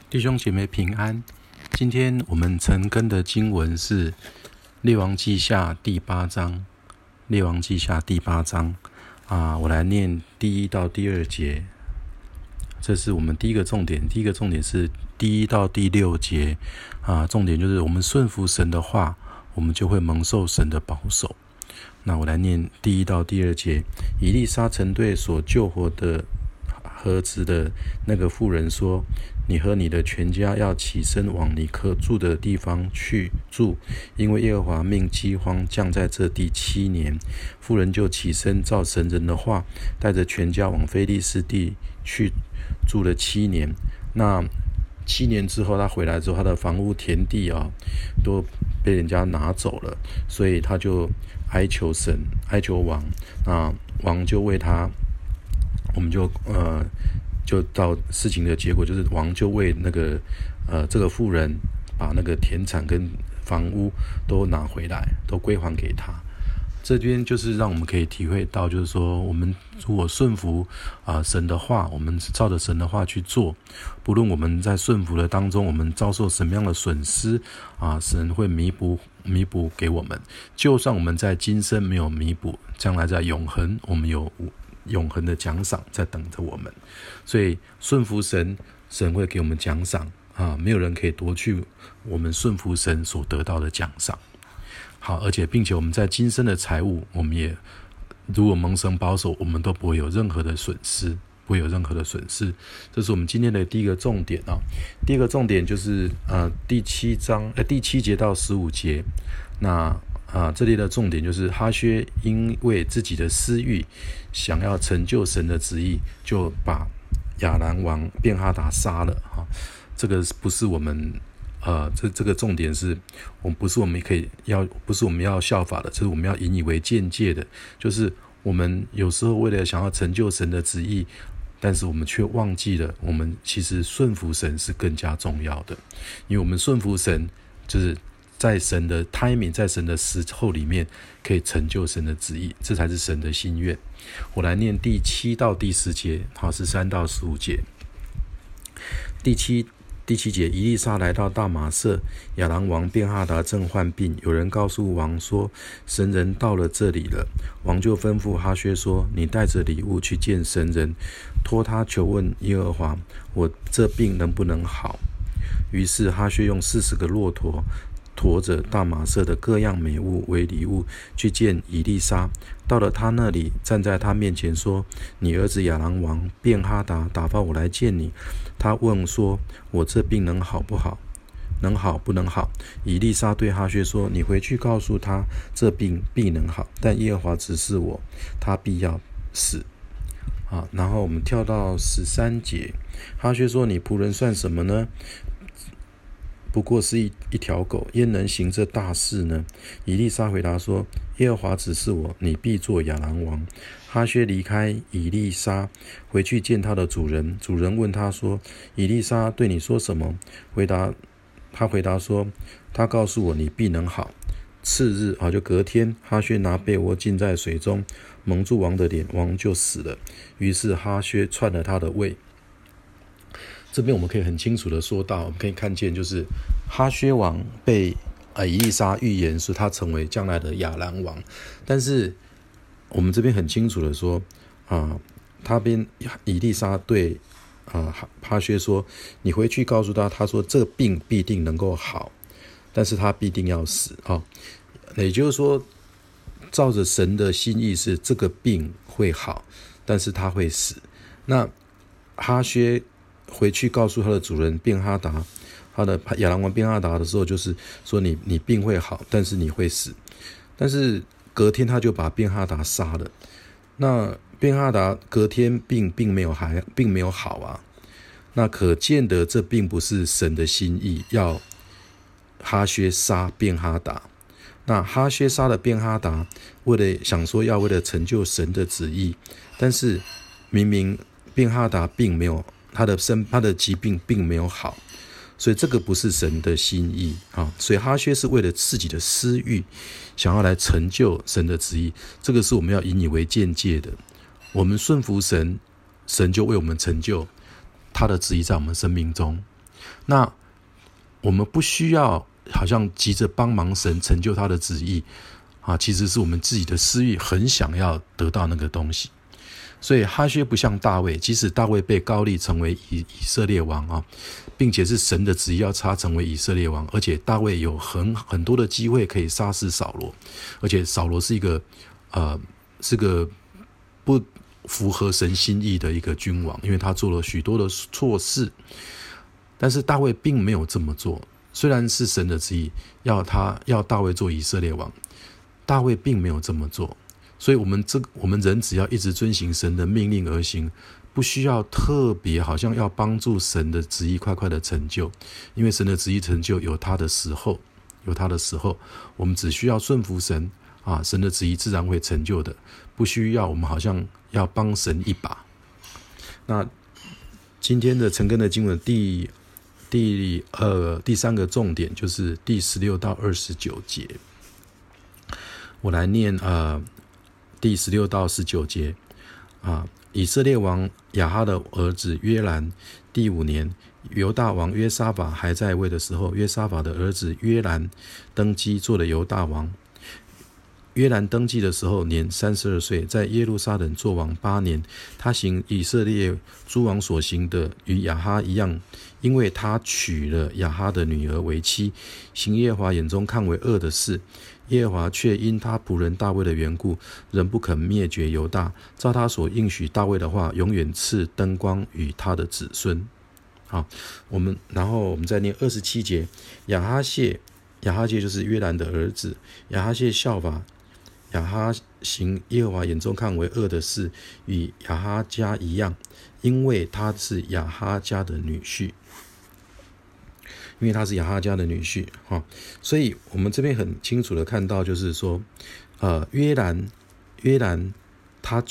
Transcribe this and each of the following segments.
弟兄姐妹平安。今天我们晨更的经文是列王记下第8章。列王记下第8章我来念第1到第2节。这是我们第一个重点。第一个重点是第1到第6节重点就是我们顺服神的话，我们就会蒙受神的保守。那我来念第1到第2节。以利沙曾对所救活的儿子的那个妇人说，你和你的全家要起身往你可住的地方去住，因为耶和华命饥荒降在这地7年。妇人就起身照神人的话，带着全家往非利士地去住了7年。那7年之后，他回来之后，他的房屋田地都被人家拿走了，所以他就哀求神，哀求王。那王就为他，我们就到事情的结果，就是王就为这个妇人把那个田产跟房屋都拿回来，都归还给他。这边就是让我们可以体会到，就是说我们如果顺服神的话，我们照着神的话去做，不论我们在顺服的当中我们遭受什么样的损失神会弥补给我们。就算我们在今生没有弥补，将来在永恒我们有永恒的奖赏在等着我们。所以顺服神，神会给我们奖赏没有人可以夺去我们顺服神所得到的奖赏。好，而且并且我们在今生的财物，我们也如果蒙神保守，我们都不会有任何的损失，这是我们今天的第一个重点第二个重点就是第7节到15节。那这里的重点就是哈薛因为自己的私欲，想要成就神的旨意，就把亚兰王便哈达杀了这个不是我们这个重点是不是我们要效法的，这是我们要引以为鉴戒的。就是我们有时候为了想要成就神的旨意，但是我们却忘记了，我们其实顺服神是更加重要的。因为我们顺服神，就是在神的 timing， 在神的时候里面可以成就神的旨意，这才是神的心愿。我来念第7到第10节13到15节。第七节，以利沙来到大马色，亚兰王便哈达正患病，有人告诉王说，神人到了这里了。王就吩咐哈薛说，你带着礼物去见神人，托他求问耶和华，我这病能不能好？于是哈薛用40个骆驼驮着大马色的各样美物为礼物去见以利沙。到了他那里，站在他面前说，你儿子亚兰王便哈达打发我来见你。他问说，我这病能好不好？能好不能好？以利沙对哈薛说，你回去告诉他，这病必能好，但耶和华指示我，他必要死。然后我们跳到13节。哈薛说，你仆人算什么呢？不过是一条狗，焉能行这大事呢？以利沙回答说，耶和华指示我，你必做亚兰王。哈薛离开以利沙，回去见他的主人。主人问他说，以利沙对你说什么？他回答说，他告诉我你必能好。次日就隔天，哈薛拿被窝浸在水中，蒙住王的脸，王就死了。于是哈薛篡了他的位。这边我们可以很清楚的说到，我们可以看见，就是哈薛王被以利沙预言说他成为将来的亚兰王，但是我们这边很清楚的说以利沙对哈薛说，你回去告诉他，他说这病必定能够好，但是他必定要死也就是说，照着神的心意是这个病会好，但是他会死。那哈薛回去告诉他的主人便哈达，他的亚兰王便哈达的时候，就是说你病会好，但是你会死。但是隔天他就把便哈达杀了。那便哈达隔天并没有好那可见的这并不是神的心意，要哈薛杀便哈达。那哈薛杀了便哈达，为了成就神的旨意，但是明明便哈达并没有他的疾病并没有好，所以这个不是神的心意所以哈薛是为了自己的私欲，想要来成就神的旨意，这个是我们要引以为鉴戒的。我们顺服神，神就为我们成就他的旨意在我们生命中。 那我们不需要好像急着帮忙神成就他的旨意啊，其实是我们自己的私欲很想要得到那个东西。所以哈薛不像大卫，即使大卫被膏立成为以色列王啊，并且是神的旨意要他成为以色列王，而且大卫有很多的机会可以杀死扫罗，而且扫罗是个不符合神心意的一个君王，因为他做了许多的错事。但是大卫并没有这么做，虽然是神的旨意要大卫做以色列王，大卫并没有这么做。所以我们人只要一直遵行神的命令而行，不需要特别好像要帮助神的旨意快快的成就，因为神的旨意成就有他的时候，我们只需要顺服神啊，神的旨意自然会成就的，不需要我们好像要帮神一把。那今天的晨更的经文第三个重点就是第16到29节，我来念第16到19节啊，以色列王亚哈的儿子约兰第5年，犹大王约沙法还在位的时候，约沙法的儿子约兰登基做了犹大王。约兰登基的时候年32岁，在耶路撒冷作王8年。他行以色列诸王所行的与亚哈一样，因为他娶了亚哈的女儿为妻，行耶和华眼中看为恶的事。耶和华却因他仆人大卫的缘故，仍不肯灭绝犹大，照他所应许大卫的话，永远赐灯光与他的子孙。好，然后我们再念27节，亚哈谢就是约兰的儿子，亚哈谢效法亚哈行耶和华眼中看为恶的事，与亚哈家一样，因为他是亚哈家的女婿。所以我们这边很清楚的看到，就是说，约兰他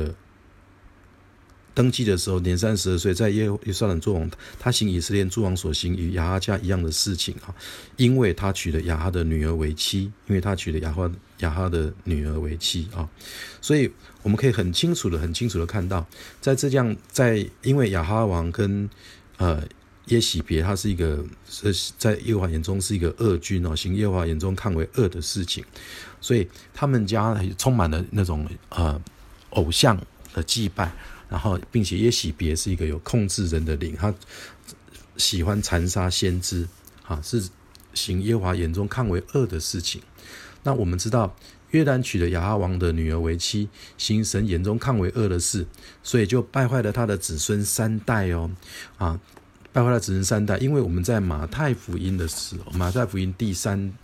登基的时候年32岁，在耶路撒冷作王，他行以色列诸王所行与亚哈家一样的事情啊，因为他娶了亚哈的女儿为妻，所以我们可以很清楚的看到，因为亚哈王跟耶洗别，他是一个在耶和华眼中是一个恶君哦，行耶和华眼中看为恶的事情，所以他们家充满了那种偶像的祭拜，然后并且耶洗别是一个有控制人的灵，他喜欢残杀先知啊，是行耶和华眼中看为恶的事情。那我们知道约兰娶了亚哈王的女儿为妻，行神眼中看为恶的事，所以就败坏了他的子孙3代哦败坏了子孙3代。因为我们在马太福音的时候，马太福音第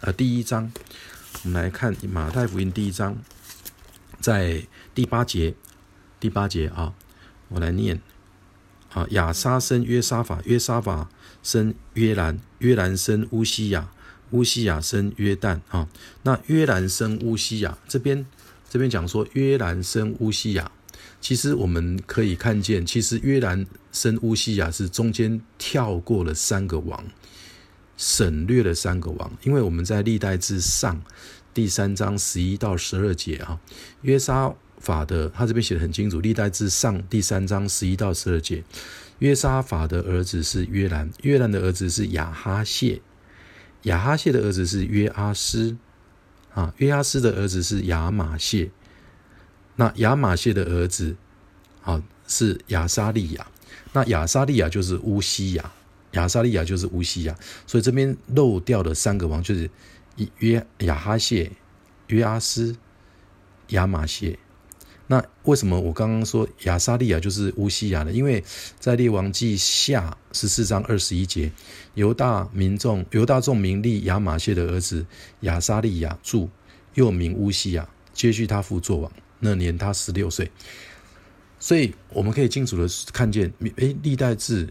1章，我们来看马太福音第1章，在第8节啊，我来念啊，亚撒生约沙法，约沙法生约兰，约兰生乌西雅，乌西雅生约旦啊。那约兰生乌西雅，这边讲说约兰生乌西雅，其实我们可以看见，其实约兰生乌西雅是中间跳过了3个王，省略了3个王，因为我们在历代志上第3章11到12节啊，约沙法的他这边写得很清楚，历代志上第3章11到12节，约沙法的儿子是约兰，约兰的儿子是亚哈谢，亚哈谢的儿子是约阿斯啊，约阿斯的儿子是亚玛谢，那亚玛谢的儿子是亚撒利亚，那亚撒利亚就是乌西雅，所以这边漏掉的3个王就是亚哈谢、约阿斯、亚玛谢。那为什么我刚刚说亚撒利亚就是乌西雅呢？因为在列王记下14章21节，犹大众民立亚玛谢的儿子亚撒利亚著，又名乌西雅，接续他父作王，那年他16岁。所以我们可以清楚的看见，历代志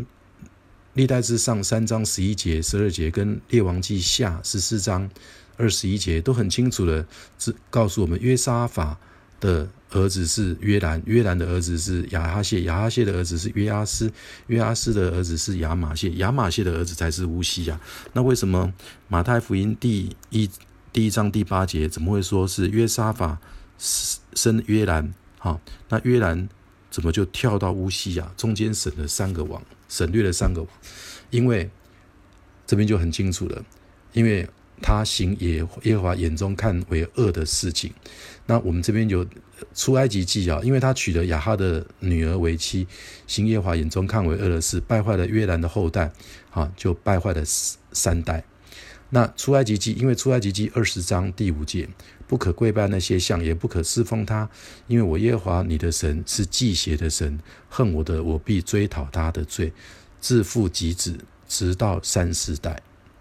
上3章11节、12节跟列王记下14章21节都很清楚的告诉我们，约沙法的儿子是约兰，约兰的儿子是亚哈谢，亚哈谢的儿子是约阿斯，约阿斯的儿子是亚玛谢，亚玛谢的儿子才是乌西雅。那为什么马太福音第1章第8节怎么会说是约沙法生约兰？那约兰怎么就跳到乌西雅，中间省了3个王？ 省略了3个，因为这边就很清楚了，因为他行耶和华眼中看为恶的事情。那我们这边有出埃及记因为他娶了亚哈的女儿为妻，行耶和华眼中看为恶的事，败坏了约兰的后代，就败坏了3代。那出埃及记，因为出埃及记20章第5节，不可跪拜那些像，也不可侍奉他，因为我耶和华你的神是忌邪的神，恨我的，我必追讨他的罪，自父及子，直到3、4代。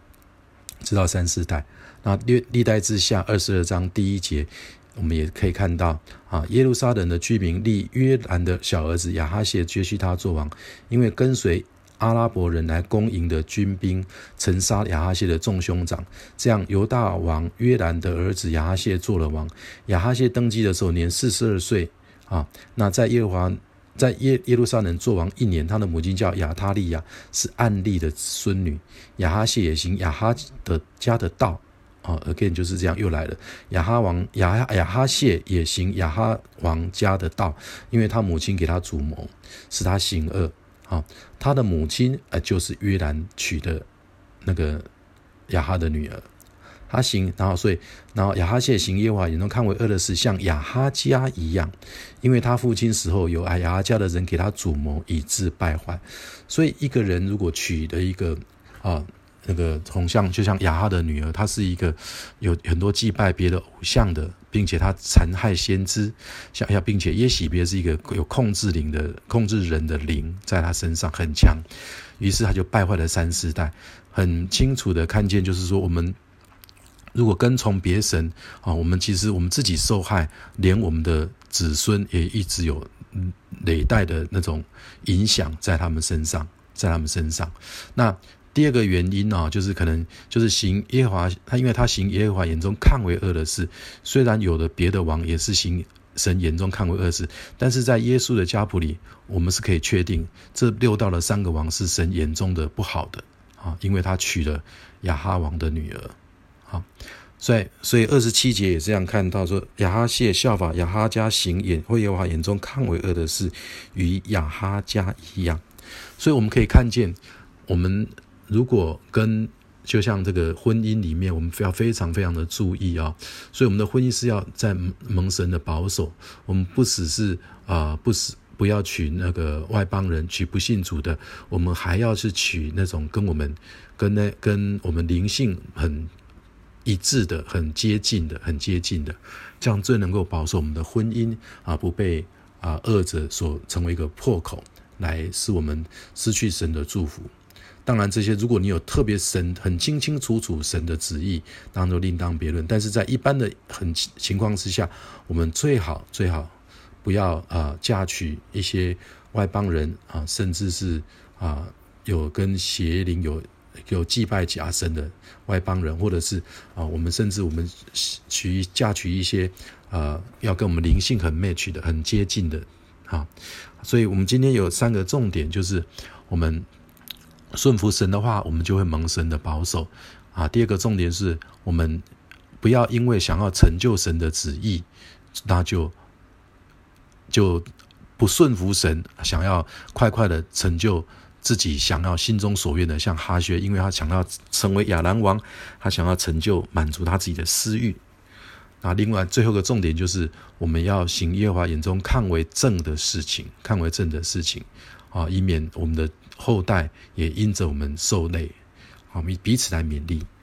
那历代志下22章第1节，我们也可以看到耶路撒冷的居民立约兰的小儿子亚哈谢接续他做王，因为跟随阿拉伯人来攻营的军兵曾杀亚哈谢的众兄长，这样犹大王约兰的儿子亚哈谢做了王。亚哈谢登基的时候年42岁那在耶路撒冷做王1年，他的母亲叫亚他利亚，是暗利的孙女。亚哈谢也行亚哈的家的道again 就是这样又来了。亚哈谢也行亚哈王家的道，因为他母亲给他主谋，使他行恶。他的母亲就是约兰娶的那个亚哈的女儿。他行，然后亚哈谢行耶和华眼中看为恶的事，像亚哈家一样，因为他父亲死后有亚哈家的人给他主谋，以致败坏。所以一个人如果娶了一个那个同像，就像亚哈的女儿，她是一个有很多祭拜别的偶像的，并且她残害先知，并且耶洗别是一个有控制人的灵，在她身上很强，于是她就败坏了3、4代。很清楚的看见，就是说我们如果跟从别神我们其实我们自己受害，连我们的子孙也一直有累代的那种影响在他们身上。那第二个原因就是可能就是行耶和华，因为他行耶和华眼中看为恶的事，虽然有的别的王也是行神眼中看为恶的事，但是在耶稣的家谱里，我们是可以确定这6到了3个王是神眼中的不好的因为他娶了亚哈王的女儿所以27节也这样看到说，亚哈谢效法亚哈家行耶和华眼中看为恶的事，与亚哈家一样。所以我们可以看见，我们如果就像这个婚姻里面，我们要非常非常的注意所以我们的婚姻是要在蒙神的保守，我们不只是不要娶那个外邦人，娶不信主的，我们还要是娶那种跟我们灵性很一致的、很接近的，这样最能够保守我们的婚姻不被恶者所成为一个破口，来使我们失去神的祝福。当然这些如果你有特别很清清楚楚神的旨意，当然就另当别论，但是在一般的情况之下，我们最好不要嫁娶一些外邦人甚至是有跟邪灵有祭拜假神的外邦人，或者是我们嫁娶一些要跟我们灵性很 match 的、很接近的所以我们今天有3个重点，就是我们顺服神的话，我们就会蒙神的保守第二个重点是我们不要因为想要成就神的旨意，那就不顺服神，想要快快的成就自己想要心中所愿的，像哈薛，因为他想要成为亚兰王，他想要成就满足他自己的私欲。那另外最后一个重点就是我们要行耶和华眼中看为正的事情，以免我们的后代也因着我们受累，我们彼此来勉励。